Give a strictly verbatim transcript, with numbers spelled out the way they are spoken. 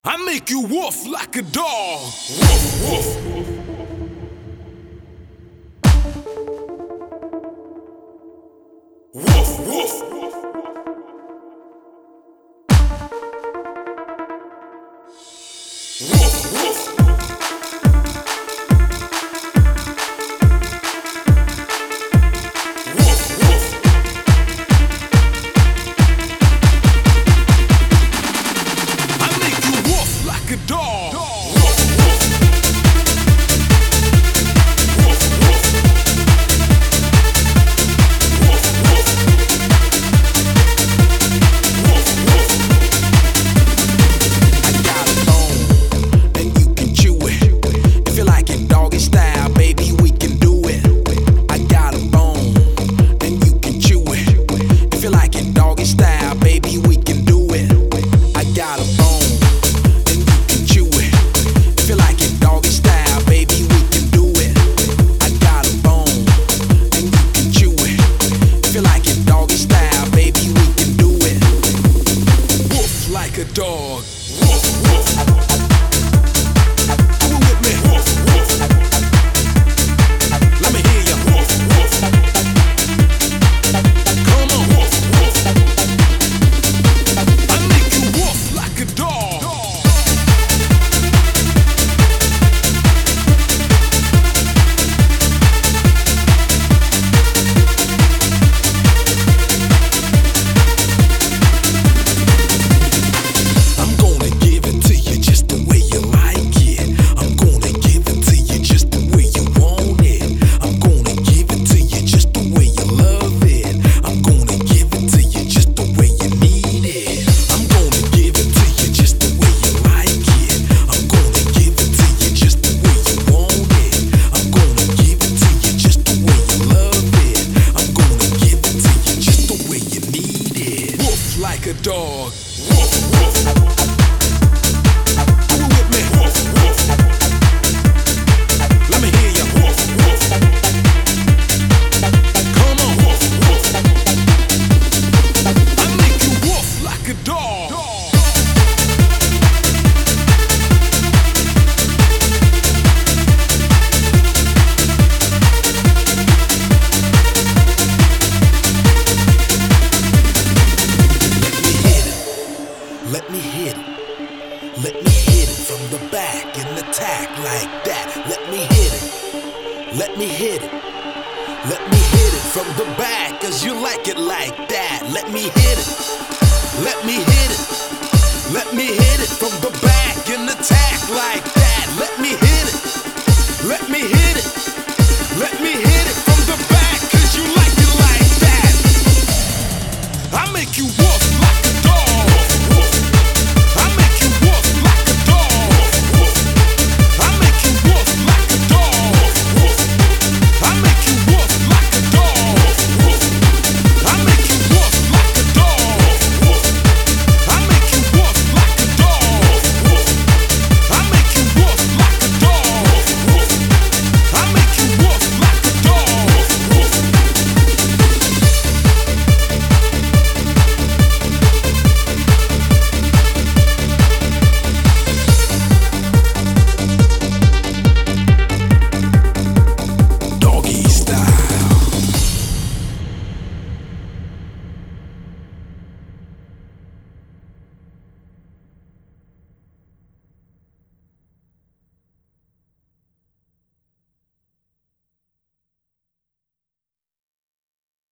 I make you woof like a dog. Woof, woof. Woof, woof. Woof, woof. Like a dog. Woof, woof. Woof, woof. Woof, woof. Woof, woof. I got a bone, and you can chew it. If you like it doggy style, baby, we can do it. I got a bone, and you can chew it. If you like it doggy style, baby, we can do it. I got a bone. Like a dog. Woof, woof. Do it with me. Woof, woof. Let me hear you. Woof, woof. Come on. Woof, woof. I make you woof like a dog. Like a dog. Woof, woof. Do it with me. Woof, woof. Let me hear you. Woof, woof. Come on. Woof, woof. I make you woof like a dog. Let me hit it. Let me hit it from the back and attack like that. Let me hit it. Let me hit it. Let me hit it from the back, cause you like it like that. Let me hit it. Let me hit it. Let me hit it from the back.